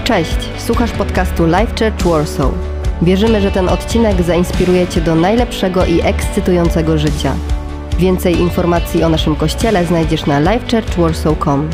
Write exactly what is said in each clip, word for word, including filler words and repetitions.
Cześć, słuchasz podcastu Life Church Warsaw. Wierzymy, że ten odcinek zainspiruje Cię do najlepszego i ekscytującego życia. Więcej informacji o naszym kościele znajdziesz na life church warsaw kropka com.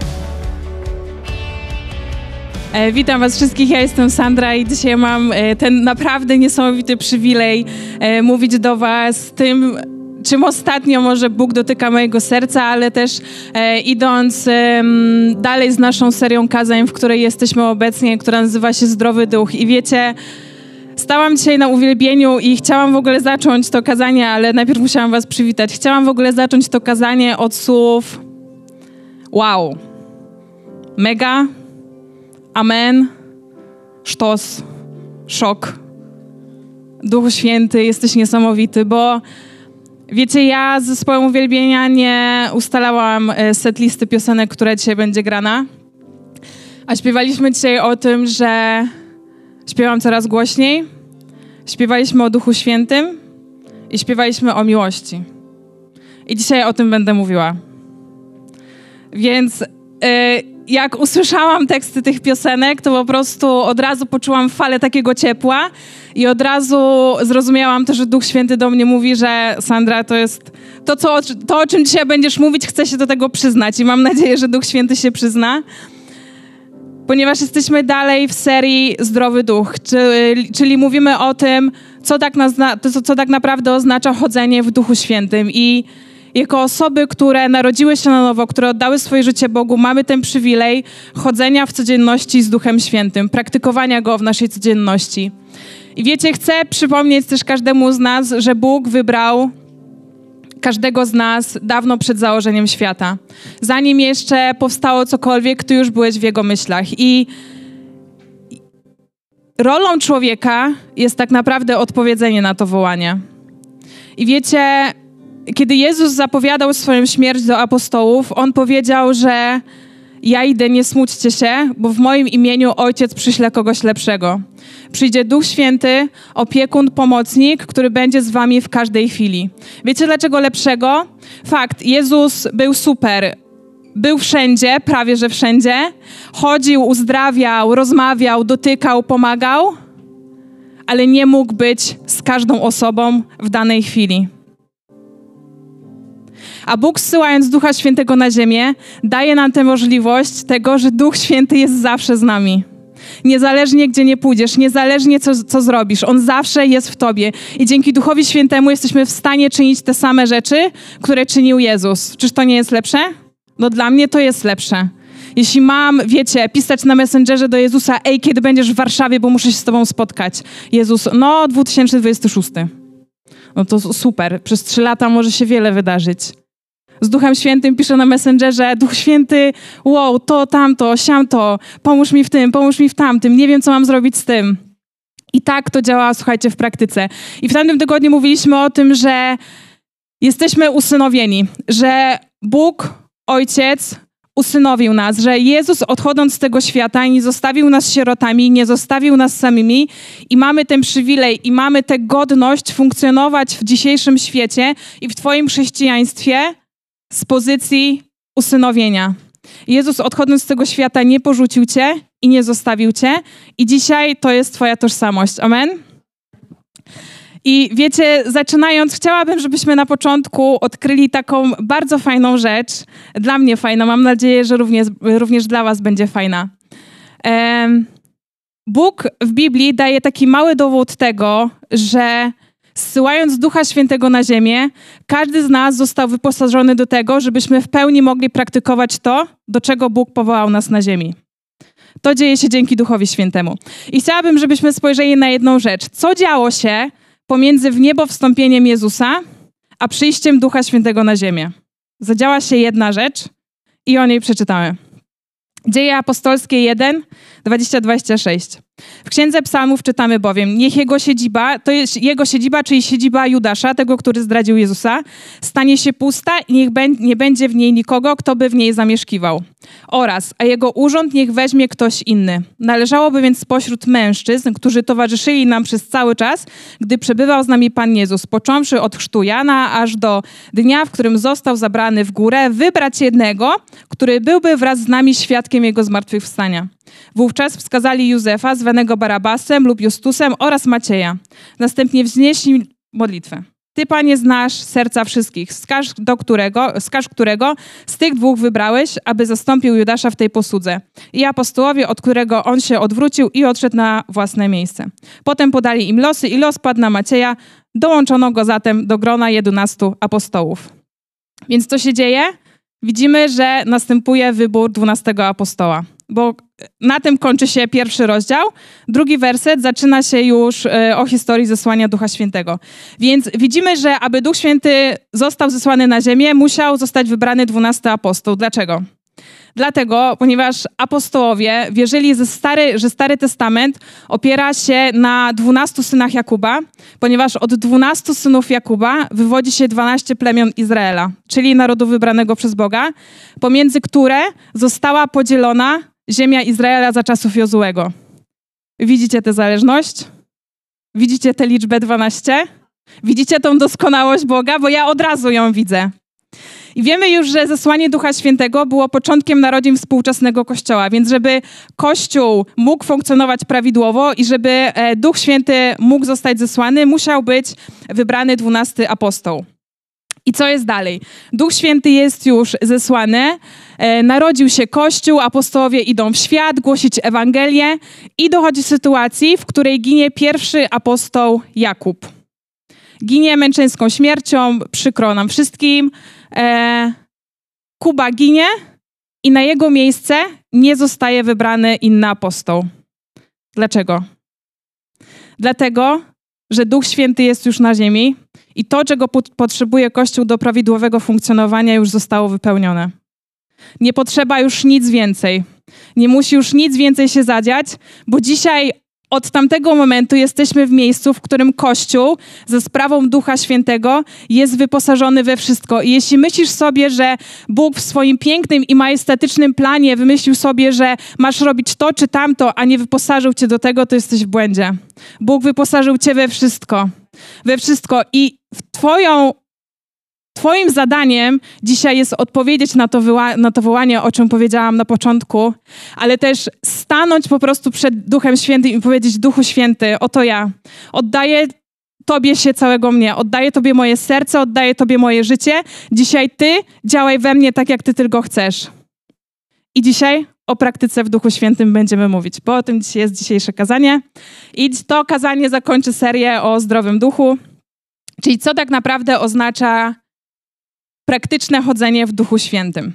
E, witam Was wszystkich, ja jestem Sandra i dzisiaj mam e, ten naprawdę niesamowity przywilej e, mówić do Was tym, czym ostatnio może Bóg dotyka mojego serca, ale też e, idąc e, dalej z naszą serią kazań, w której jesteśmy obecnie, która nazywa się Zdrowy Duch. I wiecie, stałam dzisiaj na uwielbieniu i chciałam w ogóle zacząć to kazanie, ale najpierw musiałam Was przywitać. Chciałam w ogóle zacząć to kazanie od słów wow, mega, amen, sztos, szok. Duchu Święty, jesteś niesamowity, bo wiecie, ja z zespołem uwielbienia nie ustalałam setlisty piosenek, która dzisiaj będzie grana, a śpiewaliśmy dzisiaj o tym, że śpiewam coraz głośniej, śpiewaliśmy o Duchu Świętym i śpiewaliśmy o miłości. I dzisiaj o tym będę mówiła. Więc yy, jak usłyszałam teksty tych piosenek, to po prostu od razu poczułam falę takiego ciepła i od razu zrozumiałam to, że Duch Święty do mnie mówi, że Sandra, to jest to, co, to o czym dzisiaj będziesz mówić, chcę się do tego przyznać i mam nadzieję, że Duch Święty się przyzna. Ponieważ jesteśmy dalej w serii Zdrowy Duch, czyli, czyli mówimy o tym, co tak, nazna, to, co tak naprawdę oznacza chodzenie w Duchu Świętym. I jako osoby, które narodziły się na nowo, które oddały swoje życie Bogu, mamy ten przywilej chodzenia w codzienności z Duchem Świętym, praktykowania Go w naszej codzienności. I wiecie, chcę przypomnieć też każdemu z nas, że Bóg wybrał każdego z nas dawno przed założeniem świata. Zanim jeszcze powstało cokolwiek, Ty już byłeś w Jego myślach. I rolą człowieka jest tak naprawdę odpowiedzenie na to wołanie. I wiecie, kiedy Jezus zapowiadał swoją śmierć do apostołów, On powiedział, że ja idę, nie smućcie się, bo w moim imieniu Ojciec przyśle kogoś lepszego. Przyjdzie Duch Święty, opiekun, pomocnik, który będzie z wami w każdej chwili. Wiecie dlaczego lepszego? Fakt, Jezus był super. Był wszędzie, prawie że wszędzie. Chodził, uzdrawiał, rozmawiał, dotykał, pomagał, ale nie mógł być z każdą osobą w danej chwili. A Bóg, zsyłając Ducha Świętego na ziemię, daje nam tę możliwość tego, że Duch Święty jest zawsze z nami. Niezależnie gdzie nie pójdziesz, niezależnie co, co zrobisz, On zawsze jest w tobie. I dzięki Duchowi Świętemu jesteśmy w stanie czynić te same rzeczy, które czynił Jezus. Czyż to nie jest lepsze? No dla mnie to jest lepsze. Jeśli mam, wiecie, pisać na Messengerze do Jezusa, ej, kiedy będziesz w Warszawie, bo muszę się z tobą spotkać. Jezus, no dwa tysiące dwudziesty szósty. No to super, przez trzy lata może się wiele wydarzyć. Z Duchem Świętym piszę na Messengerze, Duch Święty, wow, to, tamto, siamto, pomóż mi w tym, pomóż mi w tamtym, nie wiem, co mam zrobić z tym. I tak to działa, słuchajcie, w praktyce. I w tamtym tygodniu mówiliśmy o tym, że jesteśmy usynowieni, że Bóg, Ojciec, usynowił nas, że Jezus odchodząc z tego świata nie zostawił nas sierotami, nie zostawił nas samymi i mamy ten przywilej i mamy tę godność funkcjonować w dzisiejszym świecie i w twoim chrześcijaństwie z pozycji usynowienia. Jezus odchodząc z tego świata nie porzucił cię i nie zostawił cię i dzisiaj to jest twoja tożsamość. Amen? I wiecie, zaczynając, chciałabym, żebyśmy na początku odkryli taką bardzo fajną rzecz. Dla mnie fajna, mam nadzieję, że również, również dla was będzie fajna. Um, Bóg w Biblii daje taki mały dowód tego, że zsyłając Ducha Świętego na ziemię, każdy z nas został wyposażony do tego, żebyśmy w pełni mogli praktykować to, do czego Bóg powołał nas na ziemi. To dzieje się dzięki Duchowi Świętemu. I chciałabym, żebyśmy spojrzeli na jedną rzecz. Co działo się pomiędzy w niebo wstąpieniem Jezusa, a przyjściem Ducha Świętego na ziemię? Zadziała się jedna rzecz i o niej przeczytamy. Dzieje apostolskie jeden, dwadzieścia do dwudziestu sześciu. W Księdze Psalmów czytamy bowiem: niech jego siedziba, to jest jego siedziba, czyli siedziba Judasza, tego, który zdradził Jezusa, stanie się pusta i niech bę- nie będzie w niej nikogo, kto by w niej zamieszkiwał. Oraz, a jego urząd niech weźmie ktoś inny. Należałoby więc spośród mężczyzn, którzy towarzyszyli nam przez cały czas, gdy przebywał z nami Pan Jezus, począwszy od chrztu Jana, aż do dnia, w którym został zabrany w górę, wybrać jednego, który byłby wraz z nami świadkiem jego zmartwychwstania. Wówczas wskazali Józefa, zwanego Barabasem lub Justusem, oraz Macieja. Następnie wznieśli modlitwę. Ty, Panie, znasz serca wszystkich. Wskaż, do którego, wskaż którego z tych dwóch wybrałeś, aby zastąpił Judasza w tej posłudze. I apostołowie, od którego on się odwrócił i odszedł na własne miejsce. Potem podali im losy i los padł na Macieja. Dołączono go zatem do grona jedenastu apostołów. Więc co się dzieje? Widzimy, że następuje wybór dwunastego apostoła. Bo na tym kończy się pierwszy rozdział. Drugi werset zaczyna się już y, o historii zesłania Ducha Świętego. Więc widzimy, że aby Duch Święty został zesłany na ziemię, musiał zostać wybrany dwunasty apostoł. Dlaczego? Dlatego, ponieważ apostołowie wierzyli, że Stary, że Stary Testament opiera się na dwunastu synach Jakuba, ponieważ od dwunastu synów Jakuba wywodzi się dwanaście plemion Izraela, czyli narodu wybranego przez Boga, pomiędzy które została podzielona ziemia Izraela za czasów Jozułego. Widzicie tę zależność? Widzicie tę liczbę dwanaście? Widzicie tą doskonałość Boga? Bo ja od razu ją widzę. I wiemy już, że zesłanie Ducha Świętego było początkiem narodzin współczesnego Kościoła, więc żeby Kościół mógł funkcjonować prawidłowo i żeby Duch Święty mógł zostać zesłany, musiał być wybrany dwunasty apostoł. I co jest dalej? Duch Święty jest już zesłany, e, narodził się Kościół, apostołowie idą w świat, głosić Ewangelię i dochodzi sytuacji, w której ginie pierwszy apostoł Jakub. Ginie męczeńską śmiercią, przykro nam wszystkim. E, Kuba ginie i na jego miejsce nie zostaje wybrany inny apostoł. Dlaczego? Dlatego, że Duch Święty jest już na ziemi i to, czego potrzebuje Kościół do prawidłowego funkcjonowania, już zostało wypełnione. Nie potrzeba już nic więcej. Nie musi już nic więcej się zadziać, bo dzisiaj od tamtego momentu jesteśmy w miejscu, w którym Kościół ze sprawą Ducha Świętego jest wyposażony we wszystko. I jeśli myślisz sobie, że Bóg w swoim pięknym i majestatycznym planie wymyślił sobie, że masz robić to czy tamto, a nie wyposażył cię do tego, to jesteś w błędzie. Bóg wyposażył cię we wszystko. We wszystko. I w twoją Twoim zadaniem dzisiaj jest odpowiedzieć na to, wyła- na to wołanie, o czym powiedziałam na początku, ale też stanąć po prostu przed Duchem Świętym i powiedzieć: Duchu Święty, oto ja. Oddaję Tobie się całego mnie. Oddaję Tobie moje serce, oddaję Tobie moje życie. Dzisiaj Ty działaj we mnie tak, jak Ty tylko chcesz. I dzisiaj o praktyce w Duchu Świętym będziemy mówić, bo o tym dzisiaj jest dzisiejsze kazanie. I to kazanie zakończy serię o zdrowym duchu, czyli co tak naprawdę oznacza praktyczne chodzenie w Duchu Świętym.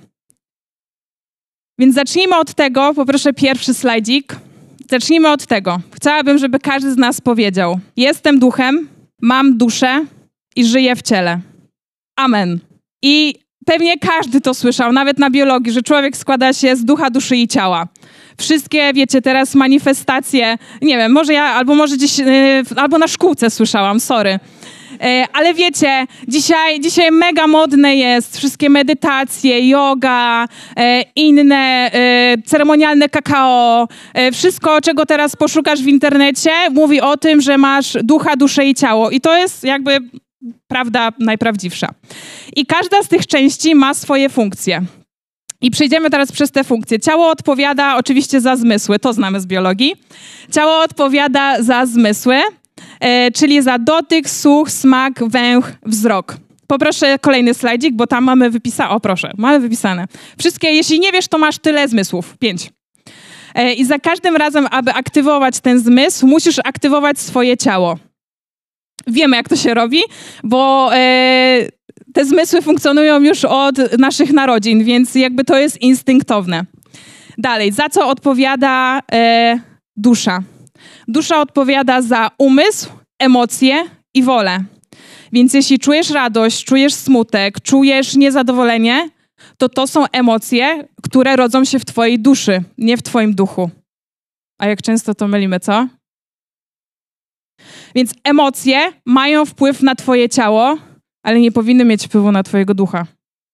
Więc zacznijmy od tego, poproszę pierwszy slajdzik. Zacznijmy od tego. Chciałabym, żeby każdy z nas powiedział: jestem duchem, mam duszę i żyję w ciele. Amen. I pewnie każdy to słyszał, nawet na biologii, że człowiek składa się z ducha, duszy i ciała. Wszystkie, wiecie, teraz manifestacje, nie wiem, może ja, albo może gdzieś, yy, albo na szkółce słyszałam, sorry. Ale wiecie, dzisiaj, dzisiaj mega modne jest wszystkie medytacje, yoga, inne ceremonialne kakao. Wszystko, czego teraz poszukasz w internecie, mówi o tym, że masz ducha, duszę i ciało. I to jest jakby prawda najprawdziwsza. I każda z tych części ma swoje funkcje. I przejdziemy teraz przez te funkcje. Ciało odpowiada oczywiście za zmysły, to znamy z biologii. Ciało odpowiada za zmysły. E, czyli za dotyk, słuch, smak, węch, wzrok. Poproszę kolejny slajdzik, bo tam mamy wypisane. O, proszę, mamy wypisane. Wszystkie, jeśli nie wiesz, to masz tyle zmysłów. Pięć. E, I za każdym razem, aby aktywować ten zmysł, musisz aktywować swoje ciało. Wiemy, jak to się robi, bo e, te zmysły funkcjonują już od naszych narodzin, więc jakby to jest instynktowne. Dalej, za co odpowiada e, dusza? Dusza odpowiada za umysł, emocje i wolę. Więc jeśli czujesz radość, czujesz smutek, czujesz niezadowolenie, to to są emocje, które rodzą się w twojej duszy, nie w twoim duchu. A jak często to mylimy, co? Więc emocje mają wpływ na twoje ciało, ale nie powinny mieć wpływu na twojego ducha.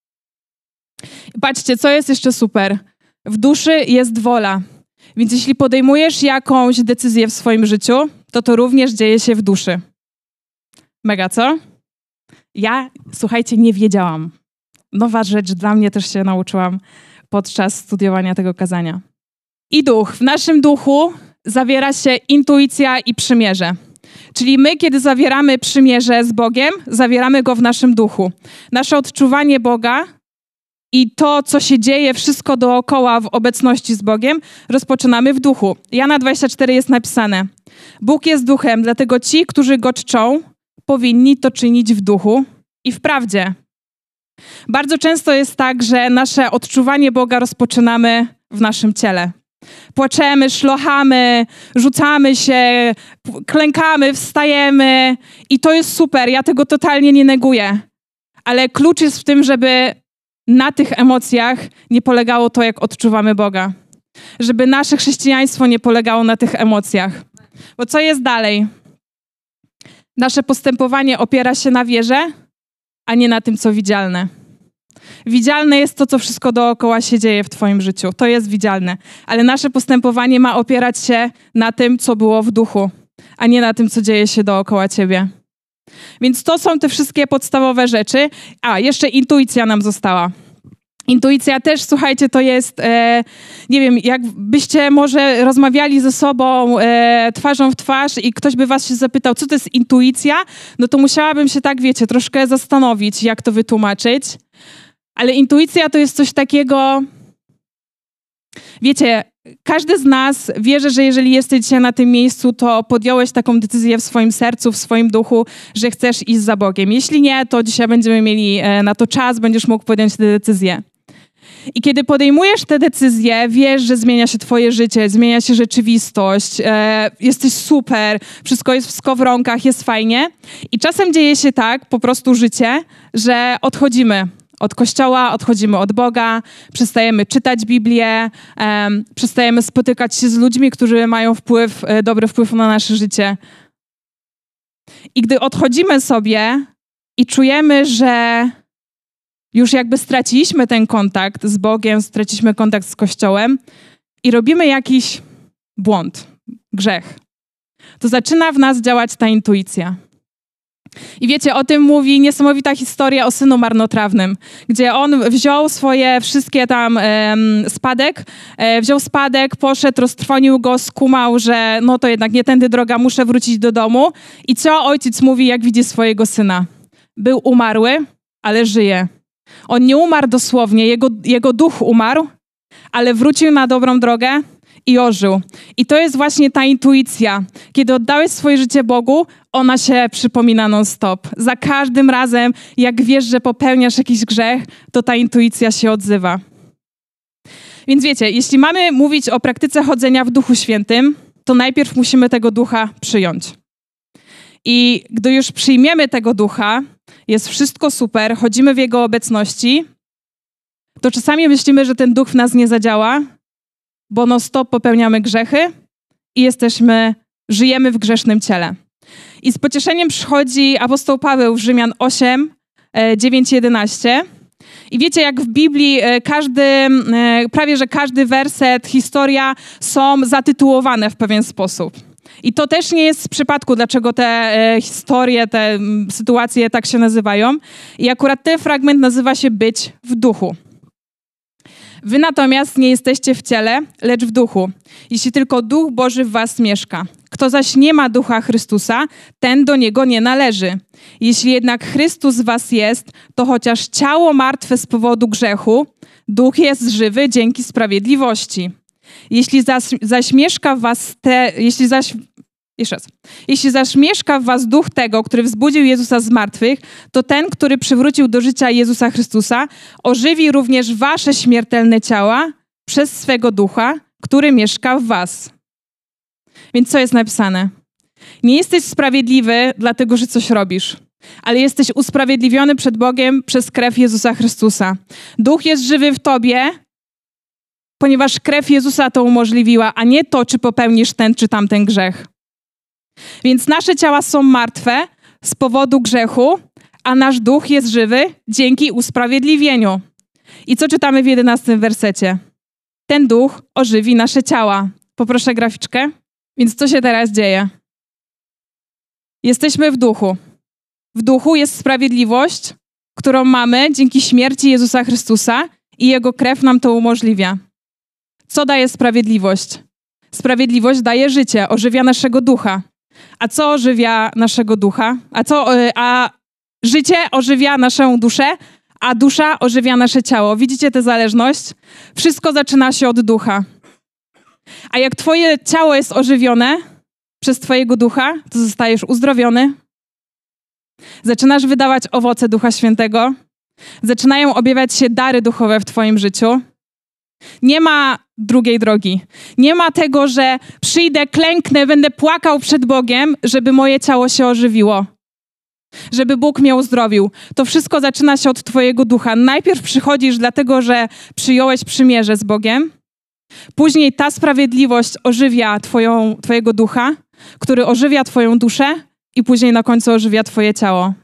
I patrzcie, co jest jeszcze super. W duszy jest wola. Więc jeśli podejmujesz jakąś decyzję w swoim życiu, to to również dzieje się w duszy. Mega, co? Ja, słuchajcie, nie wiedziałam. Nowa rzecz dla mnie też się nauczyłam podczas studiowania tego kazania. I duch. W naszym duchu zawiera się intuicja i przymierze. Czyli my, kiedy zawieramy przymierze z Bogiem, zawieramy go w naszym duchu. Nasze odczuwanie Boga i to, co się dzieje, wszystko dookoła w obecności z Bogiem, rozpoczynamy w duchu. Jana dwadzieścia cztery jest napisane: Bóg jest duchem, dlatego ci, którzy go czczą, powinni to czynić w duchu i w prawdzie. Bardzo często jest tak, że nasze odczuwanie Boga rozpoczynamy w naszym ciele. Płaczemy, szlochamy, rzucamy się, klękamy, wstajemy i to jest super, ja tego totalnie nie neguję. Ale klucz jest w tym, żeby na tych emocjach nie polegało to, jak odczuwamy Boga. Żeby nasze chrześcijaństwo nie polegało na tych emocjach. Bo co jest dalej? Nasze postępowanie opiera się na wierze, a nie na tym, co widzialne. Widzialne jest to, co wszystko dookoła się dzieje w twoim życiu. To jest widzialne. Ale nasze postępowanie ma opierać się na tym, co było w duchu, a nie na tym, co dzieje się dookoła ciebie. Więc to są te wszystkie podstawowe rzeczy. A, jeszcze intuicja nam została. Intuicja też, słuchajcie, to jest, e, nie wiem, jakbyście może rozmawiali ze sobą e, twarzą w twarz i ktoś by was się zapytał, co to jest intuicja, no to musiałabym się tak, wiecie, troszkę zastanowić, jak to wytłumaczyć. Ale intuicja to jest coś takiego, wiecie, każdy z nas wierzy, że jeżeli jesteś dzisiaj na tym miejscu, to podjąłeś taką decyzję w swoim sercu, w swoim duchu, że chcesz iść za Bogiem. Jeśli nie, to dzisiaj będziemy mieli na to czas, będziesz mógł podjąć tę decyzję. I kiedy podejmujesz tę decyzję, wiesz, że zmienia się twoje życie, zmienia się rzeczywistość, e, jesteś super, wszystko jest w skowronkach, jest fajnie. I czasem dzieje się tak, po prostu życie, że odchodzimy od Kościoła, odchodzimy od Boga, przestajemy czytać Biblię, um, przestajemy spotykać się z ludźmi, którzy mają wpływ, dobry wpływ na nasze życie. I gdy odchodzimy sobie i czujemy, że już jakby straciliśmy ten kontakt z Bogiem, straciliśmy kontakt z Kościołem i robimy jakiś błąd, grzech, to zaczyna w nas działać ta intuicja. I wiecie, o tym mówi niesamowita historia o synu marnotrawnym, gdzie on wziął swoje wszystkie tam e, spadek, e, wziął spadek, poszedł, roztrwonił go, skumał, że no to jednak nie tędy droga, muszę wrócić do domu. I co ojciec mówi, jak widzi swojego syna? Był umarły, ale żyje. On nie umarł dosłownie, jego, jego duch umarł, ale wrócił na dobrą drogę i ożył. I to jest właśnie ta intuicja. Kiedy oddałeś swoje życie Bogu, ona się przypomina non-stop. Za każdym razem, jak wiesz, że popełniasz jakiś grzech, to ta intuicja się odzywa. Więc wiecie, jeśli mamy mówić o praktyce chodzenia w Duchu Świętym, to najpierw musimy tego Ducha przyjąć. I gdy już przyjmiemy tego Ducha, jest wszystko super, chodzimy w Jego obecności, to czasami myślimy, że ten Duch w nas nie zadziała, bo non-stop popełniamy grzechy i jesteśmy, żyjemy w grzesznym ciele. I z pocieszeniem przychodzi apostoł Paweł w Rzymian osiem, dziewięć, jedenaście. I wiecie, jak w Biblii każdy, prawie że każdy werset, historia są zatytułowane w pewien sposób. I to też nie jest z przypadku, dlaczego te historie, te sytuacje tak się nazywają. I akurat ten fragment nazywa się być w duchu. Wy natomiast nie jesteście w ciele, lecz w duchu, jeśli tylko Duch Boży w was mieszka. Kto zaś nie ma Ducha Chrystusa, ten do Niego nie należy. Jeśli jednak Chrystus w was jest, to chociaż ciało martwe z powodu grzechu, Duch jest żywy dzięki sprawiedliwości. Jeśli zaś, zaś mieszka w was te, jeśli zaś Jeszcze raz. Jeśli zaś mieszka w was duch tego, który wzbudził Jezusa z martwych, to ten, który przywrócił do życia Jezusa Chrystusa, ożywi również wasze śmiertelne ciała przez swego ducha, który mieszka w was. Więc co jest napisane? Nie jesteś sprawiedliwy, dlatego że coś robisz, ale jesteś usprawiedliwiony przed Bogiem przez krew Jezusa Chrystusa. Duch jest żywy w tobie, ponieważ krew Jezusa to umożliwiła, a nie to, czy popełnisz ten czy tamten grzech. Więc nasze ciała są martwe z powodu grzechu, a nasz duch jest żywy dzięki usprawiedliwieniu. I co czytamy w jedenastym wersecie? Ten duch ożywi nasze ciała. Poproszę graficzkę. Więc co się teraz dzieje? Jesteśmy w duchu. W duchu jest sprawiedliwość, którą mamy dzięki śmierci Jezusa Chrystusa i Jego krew nam to umożliwia. Co daje sprawiedliwość? Sprawiedliwość daje życie, ożywia naszego ducha. A co ożywia naszego ducha? A, co, a życie ożywia naszą duszę, a dusza ożywia nasze ciało. Widzicie tę zależność? Wszystko zaczyna się od ducha. A jak twoje ciało jest ożywione przez twojego ducha, to zostajesz uzdrowiony. Zaczynasz wydawać owoce Ducha Świętego. Zaczynają objawiać się dary duchowe w twoim życiu. Nie ma drugiej drogi. Nie ma tego, że przyjdę, klęknę, będę płakał przed Bogiem, żeby moje ciało się ożywiło. Żeby Bóg mnie uzdrowił. To wszystko zaczyna się od twojego ducha. Najpierw przychodzisz dlatego, że przyjąłeś przymierze z Bogiem. Później ta sprawiedliwość ożywia twoją, twojego ducha, który ożywia twoją duszę i później na końcu ożywia twoje ciało.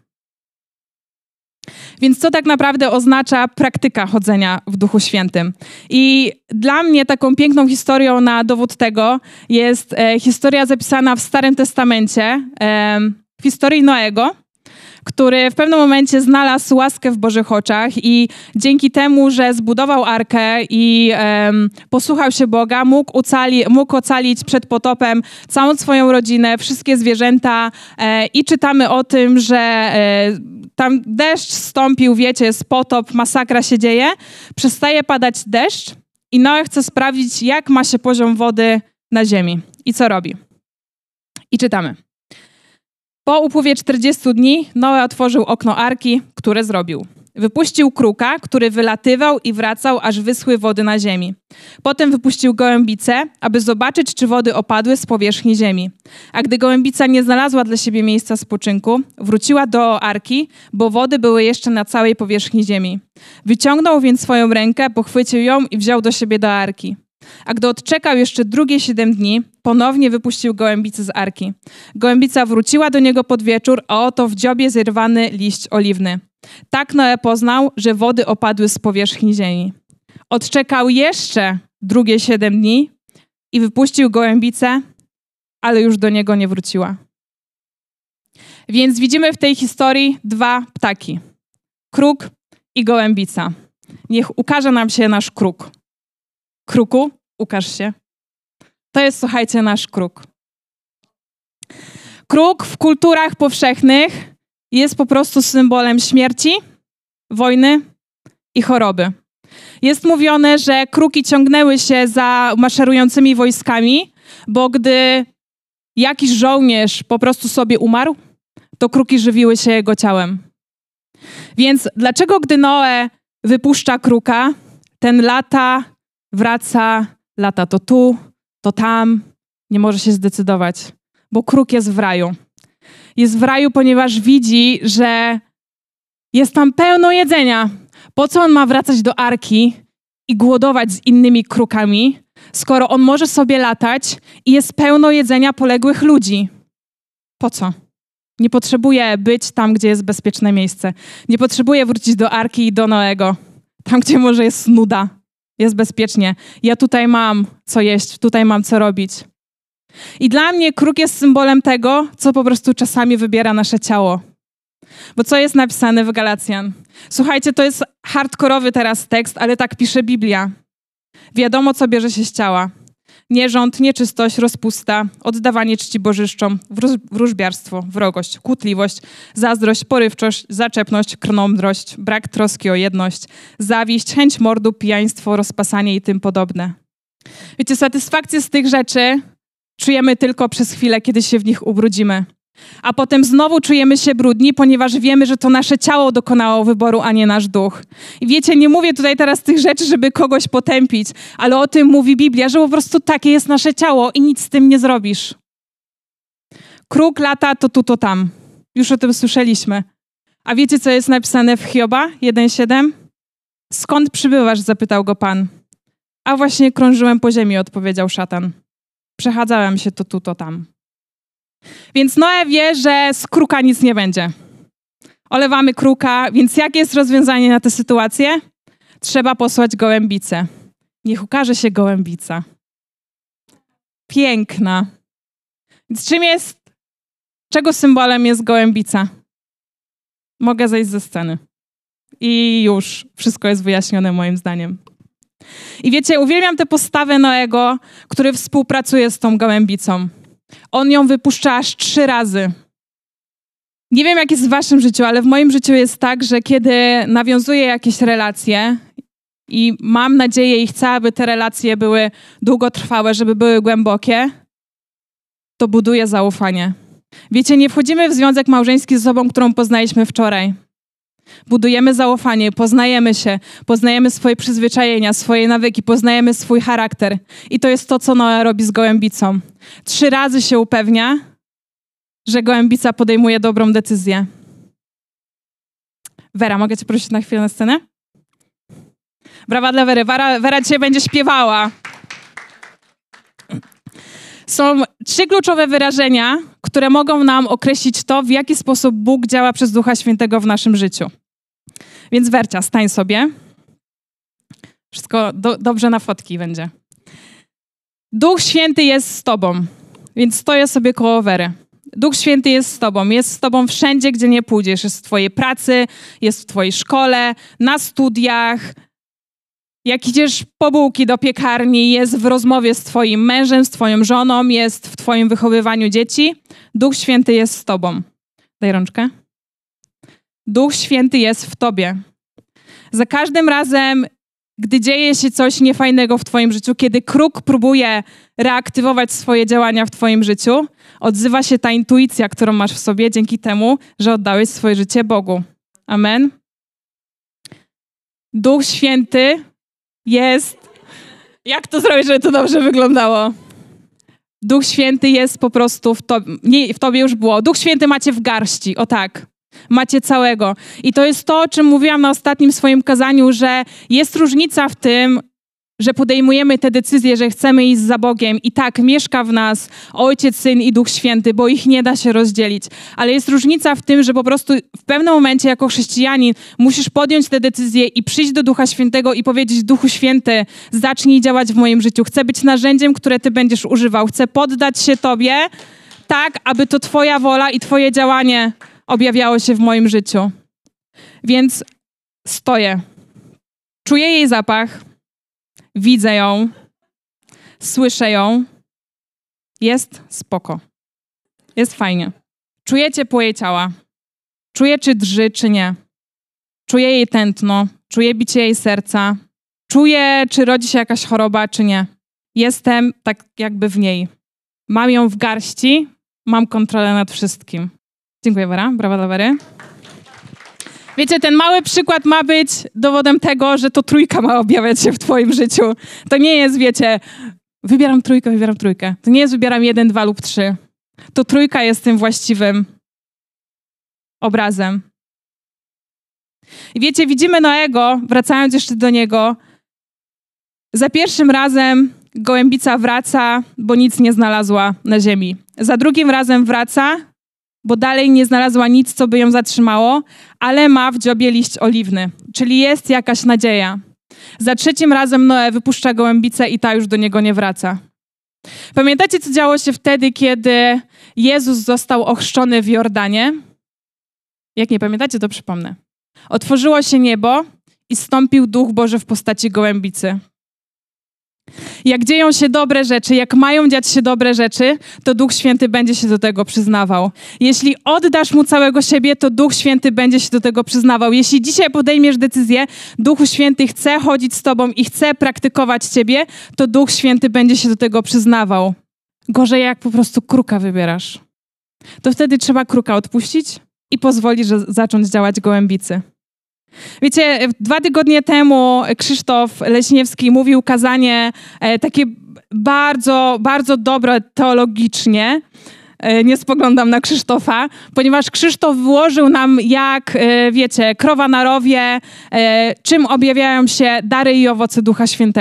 Więc co tak naprawdę oznacza praktyka chodzenia w Duchu Świętym? I dla mnie taką piękną historią na dowód tego jest e, historia zapisana w Starym Testamencie, e, w historii Noego, który w pewnym momencie znalazł łaskę w Bożych oczach i dzięki temu, że zbudował arkę i um, posłuchał się Boga, mógł, ocali, mógł ocalić przed potopem całą swoją rodzinę, wszystkie zwierzęta e, i czytamy o tym, że e, tam deszcz zstąpił, wiecie, jest potop, masakra się dzieje, przestaje padać deszcz i Noe chce sprawdzić, jak ma się poziom wody na ziemi. I co robi? I czytamy. Po upływie czterdziestu dni Noe otworzył okno arki, które zrobił. Wypuścił kruka, który wylatywał i wracał, aż wyschły wody na ziemi. Potem wypuścił gołębicę, aby zobaczyć, czy wody opadły z powierzchni ziemi. A gdy gołębica nie znalazła dla siebie miejsca spoczynku, wróciła do arki, bo wody były jeszcze na całej powierzchni ziemi. Wyciągnął więc swoją rękę, pochwycił ją i wziął do siebie do arki. A gdy odczekał jeszcze drugie siedem dni, ponownie wypuścił gołębicę z arki. Gołębica wróciła do niego pod wieczór, a oto w dziobie zerwany liść oliwny. Tak Noe poznał, że wody opadły z powierzchni ziemi. Odczekał jeszcze drugie siedem dni i wypuścił gołębicę, ale już do niego nie wróciła. Więc widzimy w tej historii dwa ptaki. Kruk i gołębica. Niech ukaże nam się nasz kruk. Kruku, ukaż się. To jest, słuchajcie, nasz kruk. Kruk w kulturach powszechnych jest po prostu symbolem śmierci, wojny i choroby. Jest mówione, że kruki ciągnęły się za maszerującymi wojskami, bo gdy jakiś żołnierz po prostu sobie umarł, to kruki żywiły się jego ciałem. Więc dlaczego, gdy Noe wypuszcza kruka, ten lata, wraca, lata to tu, to tam, nie może się zdecydować, bo kruk jest w raju. Jest w raju, ponieważ widzi, że jest tam pełno jedzenia. Po co on ma wracać do arki i głodować z innymi krukami, skoro on może sobie latać i jest pełno jedzenia poległych ludzi? Po co? Nie potrzebuje być tam, gdzie jest bezpieczne miejsce. Nie potrzebuje wrócić do arki i do Noego. Tam, gdzie może jest nuda. Jest bezpiecznie. Ja tutaj mam co jeść, tutaj mam co robić. I dla mnie kruk jest symbolem tego, co po prostu czasami wybiera nasze ciało. Bo co jest napisane w Galacjan? Słuchajcie, to jest hardkorowy teraz tekst, ale tak pisze Biblia. Wiadomo, co bierze się z ciała. Nierząd, nieczystość, rozpusta, oddawanie czci bożyszczom, wróżbiarstwo, wrogość, kłótliwość, zazdrość, porywczość, zaczepność, krnąbrość, brak troski o jedność, zawiść, chęć mordu, pijaństwo, rozpasanie i tym podobne. Wiecie, satysfakcję z tych rzeczy czujemy tylko przez chwilę, kiedy się w nich ubrudzimy. A potem znowu czujemy się brudni, ponieważ wiemy, że to nasze ciało dokonało wyboru, a nie nasz duch. I wiecie, nie mówię tutaj teraz tych rzeczy, żeby kogoś potępić, ale o tym mówi Biblia, że po prostu takie jest nasze ciało i nic z tym nie zrobisz. Kruk lata to tu, to tam. Już o tym słyszeliśmy. A wiecie, co jest napisane w Hioba jeden siedem? Skąd przybywasz? Zapytał go Pan. A właśnie krążyłem po ziemi, odpowiedział szatan. Przechadzałem się to tu, to tam. Więc Noe wie, że z kruka nic nie będzie. Olewamy kruka, więc jakie jest rozwiązanie na tę sytuację? Trzeba posłać gołębicę. Niech ukaże się gołębica. Piękna. Więc czym jest, czego symbolem jest gołębica? Mogę zejść ze sceny. I już wszystko jest wyjaśnione moim zdaniem. I wiecie, uwielbiam tę postawę Noego, który współpracuje z tą gołębicą. On ją wypuszcza aż trzy razy. Nie wiem, jak jest w waszym życiu, ale w moim życiu jest tak, że kiedy nawiązuję jakieś relacje i mam nadzieję i chcę, aby te relacje były długotrwałe, żeby były głębokie, to buduję zaufanie. Wiecie, nie wchodzimy w związek małżeński z osobą, którą poznaliśmy wczoraj. Budujemy zaufanie, poznajemy się, poznajemy swoje przyzwyczajenia, swoje nawyki, poznajemy swój charakter. I to jest to, co Noe robi z gołębicą. Trzy razy się upewnia, że gołębica podejmuje dobrą decyzję. Wera, mogę cię prosić na chwilę na scenę? Brawa dla Wery. Wera, Wera dzisiaj będzie śpiewała. Są trzy kluczowe wyrażenia, które mogą nam określić to, w jaki sposób Bóg działa przez Ducha Świętego w naszym życiu. Więc Wercia, stań sobie. Wszystko do, dobrze na fotki będzie. Duch Święty jest z tobą, więc stoję sobie koło Wery. Duch Święty jest z tobą, jest z tobą wszędzie, gdzie nie pójdziesz. Jest w twojej pracy, jest w twojej szkole, na studiach. Jak idziesz po bułki do piekarni, jest w rozmowie z twoim mężem, z twoją żoną, jest w twoim wychowywaniu dzieci. Duch Święty jest z tobą. Daj rączkę. Duch Święty jest w tobie. Za każdym razem, gdy dzieje się coś niefajnego w twoim życiu, kiedy kruk próbuje reaktywować swoje działania w twoim życiu, odzywa się ta intuicja, którą masz w sobie dzięki temu, że oddałeś swoje życie Bogu. Amen. Duch Święty jest... Jak to zrobić, żeby to dobrze wyglądało? Duch Święty jest po prostu w tobie. Nie, w tobie już było. Duch Święty macie w garści. O tak. Macie całego. I to jest to, o czym mówiłam na ostatnim swoim kazaniu, że jest różnica w tym, że podejmujemy te decyzje, że chcemy iść za Bogiem i tak mieszka w nas Ojciec, Syn i Duch Święty, bo ich nie da się rozdzielić. Ale jest różnica w tym, że po prostu w pewnym momencie jako chrześcijanin musisz podjąć te decyzje i przyjść do Ducha Świętego i powiedzieć: Duchu Święty, zacznij działać w moim życiu. Chcę być narzędziem, które Ty będziesz używał. Chcę poddać się Tobie tak, aby to Twoja wola i Twoje działanie objawiało się w moim życiu. Więc stoję. Czuję jej zapach. Widzę ją. Słyszę ją. Jest spoko. Jest fajnie. Czuję ciepło jej ciała. Czuję, czy drży, czy nie. Czuję jej tętno. Czuję bicie jej serca. Czuję, czy rodzi się jakaś choroba, czy nie. Jestem tak jakby w niej. Mam ją w garści. Mam kontrolę nad wszystkim. Dziękuję, Wera. Brawa dla Wery. Wiecie, ten mały przykład ma być dowodem tego, że to trójka ma objawiać się w twoim życiu. To nie jest, wiecie, wybieram trójkę, wybieram trójkę. To nie jest wybieram jeden, dwa lub trzy. To trójka jest tym właściwym obrazem. I wiecie, widzimy Noego, wracając jeszcze do niego, za pierwszym razem gołębica wraca, bo nic nie znalazła na ziemi. Za drugim razem wraca, bo dalej nie znalazła nic, co by ją zatrzymało, ale ma w dziobie liść oliwny, czyli jest jakaś nadzieja. Za trzecim razem Noe wypuszcza gołębicę i ta już do niego nie wraca. Pamiętacie, co działo się wtedy, kiedy Jezus został ochrzczony w Jordanie? Jak nie pamiętacie, to przypomnę. Otworzyło się niebo i zstąpił Duch Boży w postaci gołębicy. Jak dzieją się dobre rzeczy, jak mają dziać się dobre rzeczy, to Duch Święty będzie się do tego przyznawał. Jeśli oddasz Mu całego siebie, to Duch Święty będzie się do tego przyznawał. Jeśli dzisiaj podejmiesz decyzję, Duchu Święty chce chodzić z Tobą i chce praktykować Ciebie, to Duch Święty będzie się do tego przyznawał. Gorzej, jak po prostu kruka wybierasz. To wtedy trzeba kruka odpuścić i pozwolić, że zacząć działać gołębicy. Wiecie, dwa tygodnie temu Krzysztof Leśniewski mówił kazanie e, takie bardzo, bardzo dobre teologicznie. E, nie spoglądam na Krzysztofa, ponieważ Krzysztof wyłożył nam, jak, e, wiecie, krowa na rowie, e, czym objawiają się dary i owoce Ducha Świętego.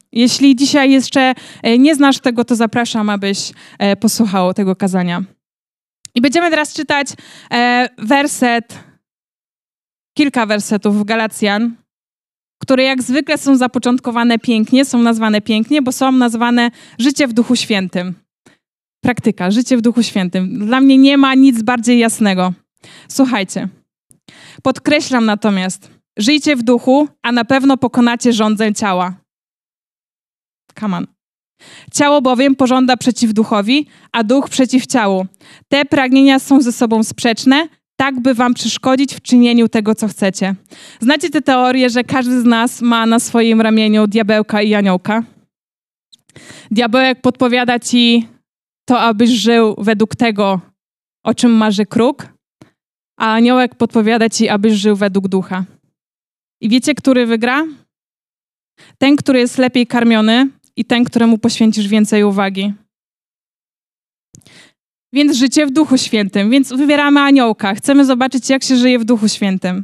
Jeśli dzisiaj jeszcze nie znasz tego, to zapraszam, abyś posłuchał tego kazania. I będziemy teraz czytać werset, kilka wersetów w Galacjan, które jak zwykle są zapoczątkowane pięknie, są nazwane pięknie, bo są nazwane życie w Duchu Świętym. Praktyka, życie w Duchu Świętym. Dla mnie nie ma nic bardziej jasnego. Słuchajcie. Podkreślam natomiast, żyjcie w duchu, a na pewno pokonacie żądzę ciała. Come on. Ciało bowiem pożąda przeciw duchowi, a duch przeciw ciału. Te pragnienia są ze sobą sprzeczne, tak by wam przeszkodzić w czynieniu tego, co chcecie. Znacie tę teorię, że każdy z nas ma na swoim ramieniu diabełka i aniołka? Diabełek podpowiada ci to, abyś żył według tego, o czym marzy kruk, a aniołek podpowiada ci, abyś żył według ducha. I wiecie, który wygra? Ten, który jest lepiej karmiony i ten, któremu poświęcisz więcej uwagi. Więc życie w Duchu Świętym. Więc wybieramy aniołka. Chcemy zobaczyć, jak się żyje w Duchu Świętym.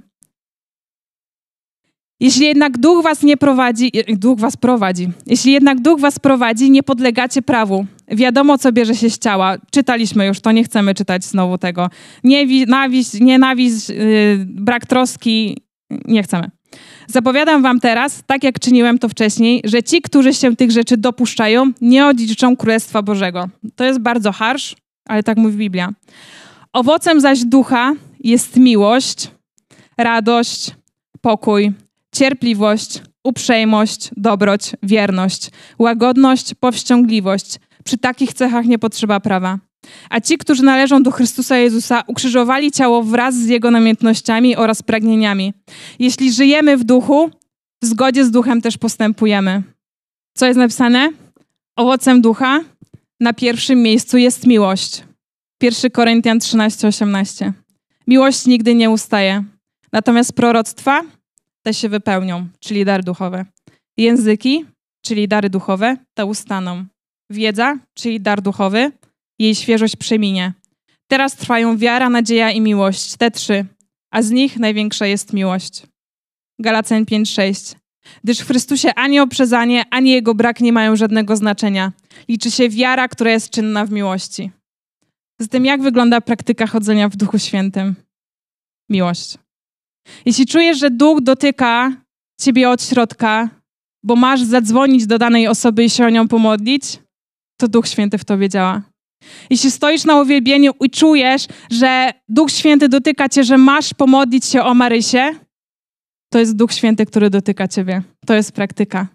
Jeśli jednak Duch was nie prowadzi, Duch was prowadzi. Jeśli jednak Duch was prowadzi, nie podlegacie prawu. Wiadomo, co bierze się z ciała. Czytaliśmy już to, nie chcemy czytać znowu tego. Nienawiść, nienawiść, yy, brak troski, nie chcemy. Zapowiadam wam teraz, tak jak czyniłem to wcześniej, że ci, którzy się tych rzeczy dopuszczają, nie odziedziczą Królestwa Bożego. To jest bardzo harsh, ale tak mówi Biblia. Owocem zaś ducha jest miłość, radość, pokój, cierpliwość, uprzejmość, dobroć, wierność, łagodność, powściągliwość. Przy takich cechach nie potrzeba prawa. A ci, którzy należą do Chrystusa Jezusa, ukrzyżowali ciało wraz z Jego namiętnościami oraz pragnieniami. Jeśli żyjemy w duchu, w zgodzie z duchem też postępujemy. Co jest napisane? Owocem ducha na pierwszym miejscu jest miłość. pierwszy Koryntian trzynaście osiemnaście. Miłość nigdy nie ustaje. Natomiast proroctwa te się wypełnią, czyli dary duchowe. Języki, czyli dary duchowe, te ustaną. Wiedza, czyli dar duchowy, jej świeżość przeminie. Teraz trwają wiara, nadzieja i miłość, te trzy, a z nich największa jest miłość. Galacjan pięć sześć. Gdyż w Chrystusie ani obrzezanie, ani jego brak nie mają żadnego znaczenia. Liczy się wiara, która jest czynna w miłości. Zatem jak wygląda praktyka chodzenia w Duchu Świętym? Miłość. Jeśli czujesz, że Duch dotyka ciebie od środka, bo masz zadzwonić do danej osoby i się o nią pomodlić, to Duch Święty w tobie działa. Jeśli stoisz na uwielbieniu i czujesz, że Duch Święty dotyka cię, że masz pomodlić się o Marysię, to jest Duch Święty, który dotyka ciebie. To jest praktyka.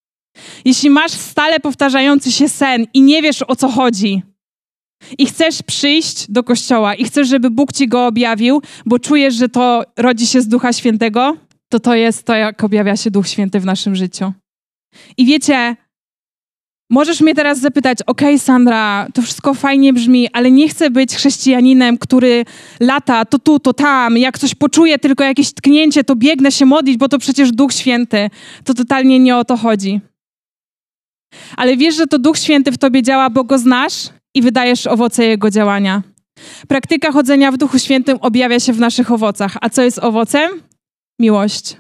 Jeśli masz stale powtarzający się sen i nie wiesz, o co chodzi i chcesz przyjść do kościoła i chcesz, żeby Bóg ci go objawił, bo czujesz, że to rodzi się z Ducha Świętego, to to jest to, jak objawia się Duch Święty w naszym życiu. I wiecie, możesz mnie teraz zapytać, okej, okay, Sandra, to wszystko fajnie brzmi, ale nie chcę być chrześcijaninem, który lata to tu, to tam, jak coś poczuję, tylko jakieś tknięcie, to biegnę się modlić, bo to przecież Duch Święty. To totalnie nie o to chodzi. Ale wiesz, że to Duch Święty w tobie działa, bo go znasz i wydajesz owoce jego działania. Praktyka chodzenia w Duchu Świętym objawia się w naszych owocach. A co jest owocem? Miłość.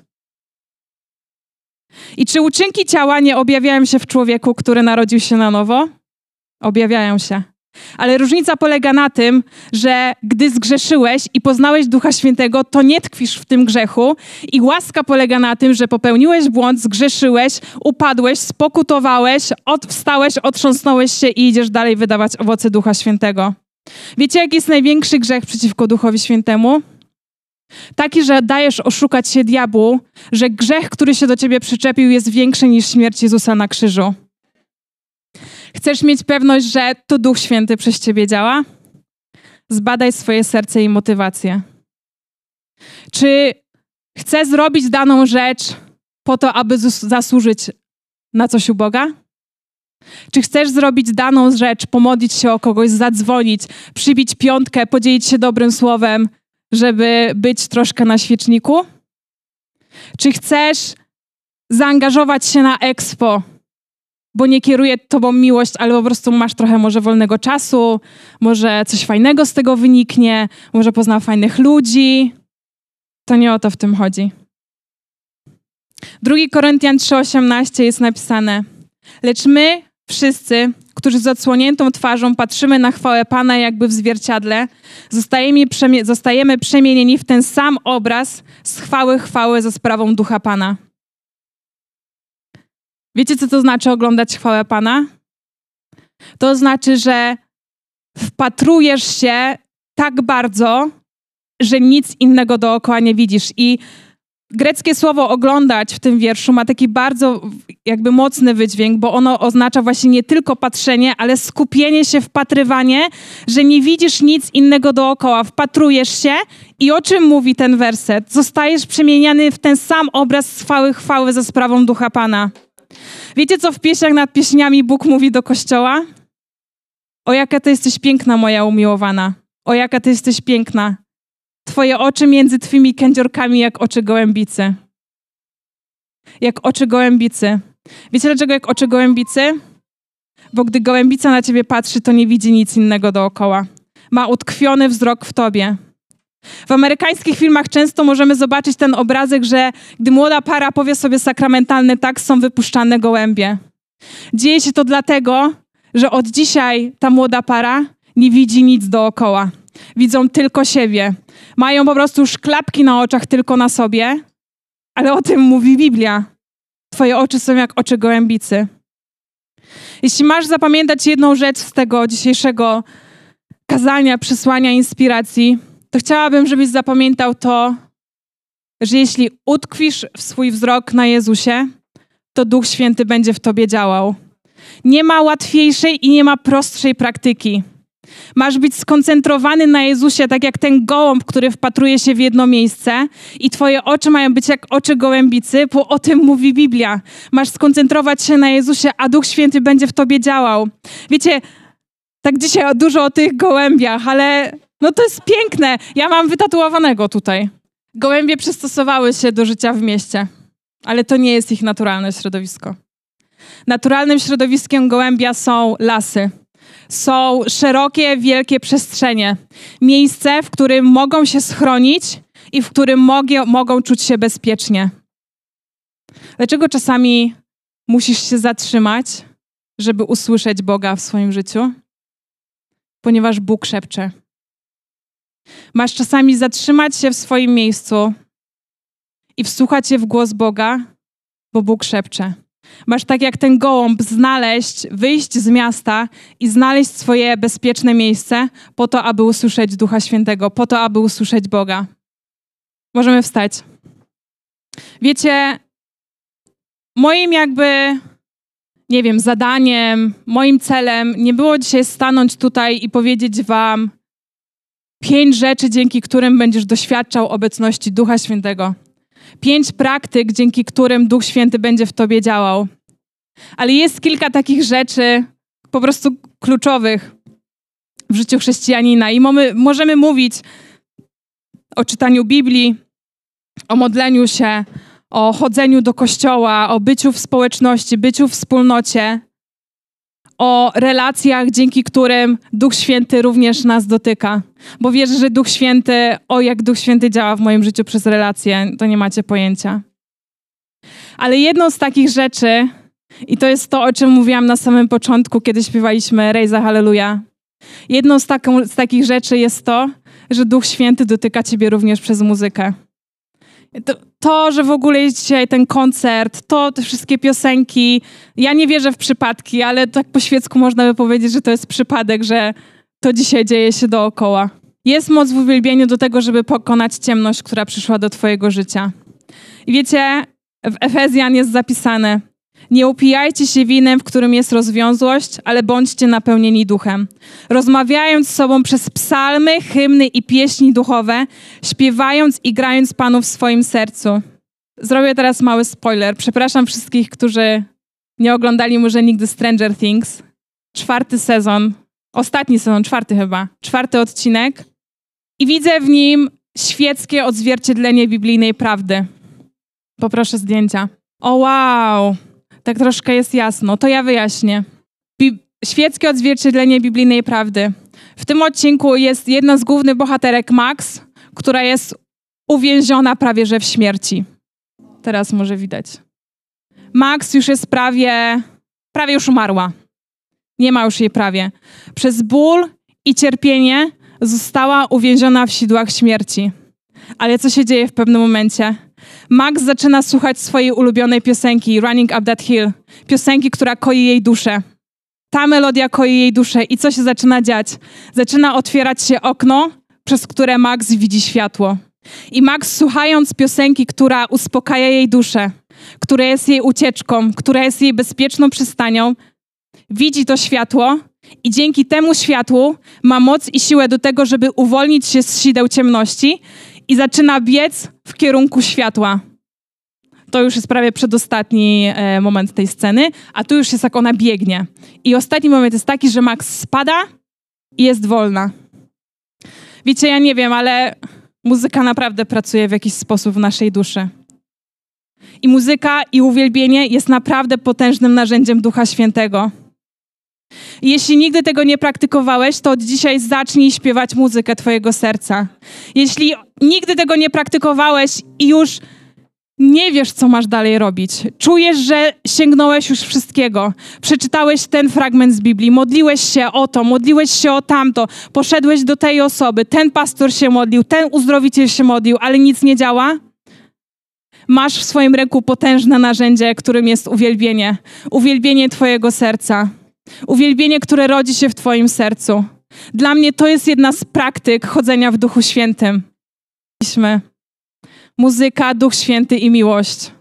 I czy uczynki ciała nie objawiają się w człowieku, który narodził się na nowo? Objawiają się. Ale różnica polega na tym, że gdy zgrzeszyłeś i poznałeś Ducha Świętego, to nie tkwisz w tym grzechu i łaska polega na tym, że popełniłeś błąd, zgrzeszyłeś, upadłeś, spokutowałeś, od, wstałeś, otrząsnąłeś się i idziesz dalej wydawać owoce Ducha Świętego. Wiecie, jaki jest największy grzech przeciwko Duchowi Świętemu? Taki, że dajesz oszukać się diabłu, że grzech, który się do ciebie przyczepił, jest większy niż śmierć Jezusa na krzyżu. Chcesz mieć pewność, że to Duch Święty przez ciebie działa? Zbadaj swoje serce i motywację. Czy chcę zrobić daną rzecz po to, aby zasłużyć na coś u Boga? Czy chcesz zrobić daną rzecz, pomodlić się o kogoś, zadzwonić, przybić piątkę, podzielić się dobrym słowem, żeby być troszkę na świeczniku? Czy chcesz zaangażować się na Expo, bo nie kieruje tobą miłość, ale po prostu masz trochę może wolnego czasu, może coś fajnego z tego wyniknie, może poznał fajnych ludzi? To nie o to w tym chodzi. drugi Koryntian trzy osiemnaście jest napisane: Lecz my wszyscy, którzy z odsłoniętą twarzą patrzymy na chwałę Pana jakby w zwierciadle, zostajemy, przemie- zostajemy przemienieni w ten sam obraz z chwały chwały za sprawą Ducha Pana. Wiecie, co to znaczy oglądać chwałę Pana? To znaczy, że wpatrujesz się tak bardzo, że nic innego dookoła nie widzisz. I greckie słowo oglądać w tym wierszu ma taki bardzo jakby mocny wydźwięk, bo ono oznacza właśnie nie tylko patrzenie, ale skupienie się, wpatrywanie, że nie widzisz nic innego dookoła. Wpatrujesz się i o czym mówi ten werset? Zostajesz przemieniany w ten sam obraz chwały chwały za sprawą Ducha Pana. Wiecie, co w pieśniach nad pieśniami Bóg mówi do Kościoła? O jaka ty jesteś piękna, moja umiłowana. O jaka ty jesteś piękna. Twoje oczy między twymi kędziorkami jak oczy gołębicy. Jak oczy gołębicy. Wiecie dlaczego jak oczy gołębicy? Bo gdy gołębica na ciebie patrzy, to nie widzi nic innego dookoła. Ma utkwiony wzrok w tobie. W amerykańskich filmach często możemy zobaczyć ten obrazek, że gdy młoda para powie sobie sakramentalny tak, są wypuszczane gołębie. Dzieje się to dlatego, że od dzisiaj ta młoda para nie widzi nic dookoła. Widzą tylko siebie. Mają po prostu już klapki na oczach tylko na sobie, ale o tym mówi Biblia. Twoje oczy są jak oczy gołębicy. Jeśli masz zapamiętać jedną rzecz z tego dzisiejszego kazania, przesłania, inspiracji, to chciałabym, żebyś zapamiętał to, że jeśli utkwisz w swój wzrok na Jezusie, to Duch Święty będzie w tobie działał. Nie ma łatwiejszej i nie ma prostszej praktyki. Masz być skoncentrowany na Jezusie, tak jak ten gołąb, który wpatruje się w jedno miejsce i twoje oczy mają być jak oczy gołębicy, bo o tym mówi Biblia. Masz skoncentrować się na Jezusie, a Duch Święty będzie w tobie działał. Wiecie, tak dzisiaj dużo o tych gołębiach, ale no to jest piękne. Ja mam wytatuowanego tutaj. Gołębie przystosowały się do życia w mieście, ale to nie jest ich naturalne środowisko. Naturalnym środowiskiem gołębia są lasy. Są szerokie, wielkie przestrzenie. Miejsce, w którym mogą się schronić i w którym mogą, mogą czuć się bezpiecznie. Dlaczego czasami musisz się zatrzymać, żeby usłyszeć Boga w swoim życiu? Ponieważ Bóg szepcze. Masz czasami zatrzymać się w swoim miejscu i wsłuchać się w głos Boga, bo Bóg szepcze. Masz tak jak ten gołąb znaleźć, wyjść z miasta i znaleźć swoje bezpieczne miejsce po to, aby usłyszeć Ducha Świętego, po to, aby usłyszeć Boga. Możemy wstać. Wiecie, moim jakby, nie wiem, zadaniem, moim celem nie było dzisiaj stanąć tutaj i powiedzieć wam pięć rzeczy, dzięki którym będziesz doświadczał obecności Ducha Świętego. Pięć praktyk, dzięki którym Duch Święty będzie w tobie działał. Ale jest kilka takich rzeczy po prostu kluczowych w życiu chrześcijanina. I mamy, możemy mówić o czytaniu Biblii, o modleniu się, o chodzeniu do kościoła, o byciu w społeczności, byciu w wspólnocie, o relacjach, dzięki którym Duch Święty również nas dotyka. Bo wierzę, że Duch Święty, o jak Duch Święty działa w moim życiu przez relacje, to nie macie pojęcia. Ale jedną z takich rzeczy, i to jest to, o czym mówiłam na samym początku, kiedy śpiewaliśmy Rejza Halleluja. Jedną z, taką, z takich rzeczy jest to, że Duch Święty dotyka ciebie również przez muzykę. To, to, że w ogóle jest dzisiaj ten koncert, to te wszystkie piosenki, ja nie wierzę w przypadki, ale tak po świecku można by powiedzieć, że to jest przypadek, że to dzisiaj dzieje się dookoła. Jest moc w uwielbieniu do tego, żeby pokonać ciemność, która przyszła do twojego życia. I wiecie, w Efezjan jest zapisane: nie upijajcie się winem, w którym jest rozwiązłość, ale bądźcie napełnieni duchem. Rozmawiając z sobą przez psalmy, hymny i pieśni duchowe, śpiewając i grając Panu w swoim sercu. Zrobię teraz mały spoiler. Przepraszam wszystkich, którzy nie oglądali może nigdy Stranger Things. Czwarty sezon, ostatni sezon, czwarty chyba, czwarty odcinek. I widzę w nim świeckie odzwierciedlenie biblijnej prawdy. Poproszę zdjęcia. O wow! Tak troszkę jest jasno. To ja wyjaśnię. Bi- świeckie odzwierciedlenie biblijnej prawdy. W tym odcinku jest jedna z głównych bohaterek, Max, która jest uwięziona prawie że w śmierci. Teraz może widać. Max już jest prawie prawie już umarła. Nie ma już jej prawie. Przez ból i cierpienie została uwięziona w sidłach śmierci. Ale co się dzieje w pewnym momencie? Max zaczyna słuchać swojej ulubionej piosenki Running Up That Hill. Piosenki, która koi jej duszę. Ta melodia koi jej duszę i co się zaczyna dziać? Zaczyna otwierać się okno, przez które Max widzi światło. I Max, słuchając piosenki, która uspokaja jej duszę, która jest jej ucieczką, która jest jej bezpieczną przystanią, widzi to światło i dzięki temu światłu ma moc i siłę do tego, żeby uwolnić się z sideł ciemności i zaczyna biec w kierunku światła. To już jest prawie przedostatni e, moment tej sceny, a tu już jest jak ona biegnie. I ostatni moment jest taki, że Max spada i jest wolna. Wiecie, ja nie wiem, ale muzyka naprawdę pracuje w jakiś sposób w naszej duszy. I muzyka i uwielbienie jest naprawdę potężnym narzędziem Ducha Świętego. I jeśli nigdy tego nie praktykowałeś, to od dzisiaj zacznij śpiewać muzykę twojego serca. Jeśli nigdy tego nie praktykowałeś i już nie wiesz, co masz dalej robić, czujesz, że sięgnąłeś już wszystkiego, przeczytałeś ten fragment z Biblii, modliłeś się o to, modliłeś się o tamto, poszedłeś do tej osoby, ten pastor się modlił, ten uzdrowiciel się modlił, ale nic nie działa? Masz w swoim ręku potężne narzędzie, którym jest uwielbienie. Uwielbienie twojego serca. Uwielbienie, które rodzi się w twoim sercu. Dla mnie to jest jedna z praktyk chodzenia w Duchu Świętym. Muzyka, Duch Święty i miłość.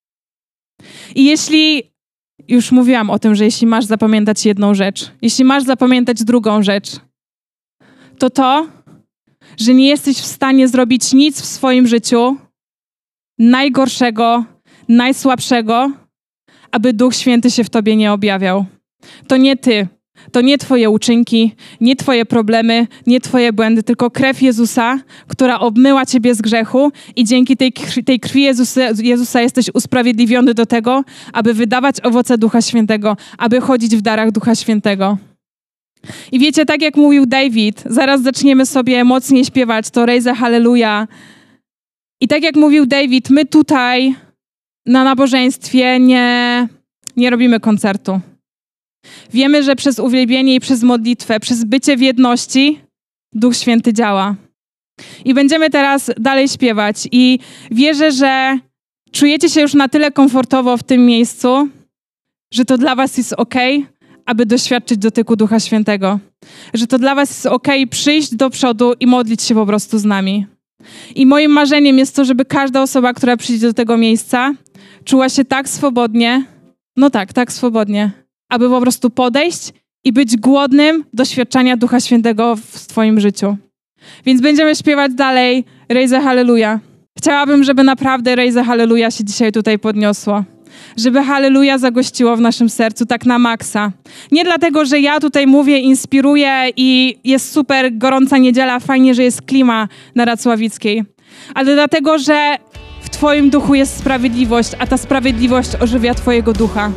I jeśli, już mówiłam o tym, że jeśli masz zapamiętać jedną rzecz, jeśli masz zapamiętać drugą rzecz, to to, że nie jesteś w stanie zrobić nic w swoim życiu najgorszego, najsłabszego, aby Duch Święty się w tobie nie objawiał. To nie ty, to nie twoje uczynki, nie twoje problemy, nie twoje błędy, tylko krew Jezusa, która obmyła ciebie z grzechu i dzięki tej krwi, tej krwi Jezusa, Jezusa jesteś usprawiedliwiony do tego, aby wydawać owoce Ducha Świętego, aby chodzić w darach Ducha Świętego. I wiecie, tak jak mówił David, zaraz zaczniemy sobie mocniej śpiewać to Raise a Hallelujah. I tak jak mówił David, my tutaj na nabożeństwie nie, nie robimy koncertu. Wiemy, że przez uwielbienie i przez modlitwę, przez bycie w jedności Duch Święty działa. I będziemy teraz dalej śpiewać. I wierzę, że czujecie się już na tyle komfortowo w tym miejscu, że to dla was jest okej, aby doświadczyć dotyku Ducha Świętego. Że to dla was jest okej przyjść do przodu i modlić się po prostu z nami. I moim marzeniem jest to, żeby każda osoba, która przyjdzie do tego miejsca, czuła się tak swobodnie, no tak, tak swobodnie, aby po prostu podejść i być głodnym doświadczenia Ducha Świętego w twoim życiu. Więc będziemy śpiewać dalej Raise a Hallelujah. Chciałabym, żeby naprawdę Raise a Hallelujah się dzisiaj tutaj podniosło. Żeby Hallelujah zagościło w naszym sercu tak na maksa. Nie dlatego, że ja tutaj mówię, inspiruję i jest super gorąca niedziela, fajnie, że jest klima na Racławickiej, ale dlatego, że w twoim duchu jest sprawiedliwość, a ta sprawiedliwość ożywia twojego ducha.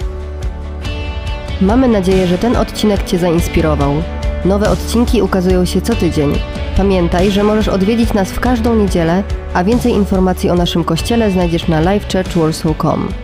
Mamy nadzieję, że ten odcinek cię zainspirował. Nowe odcinki ukazują się co tydzień. Pamiętaj, że możesz odwiedzić nas w każdą niedzielę, a więcej informacji o naszym kościele znajdziesz na live church warsaw kropka com.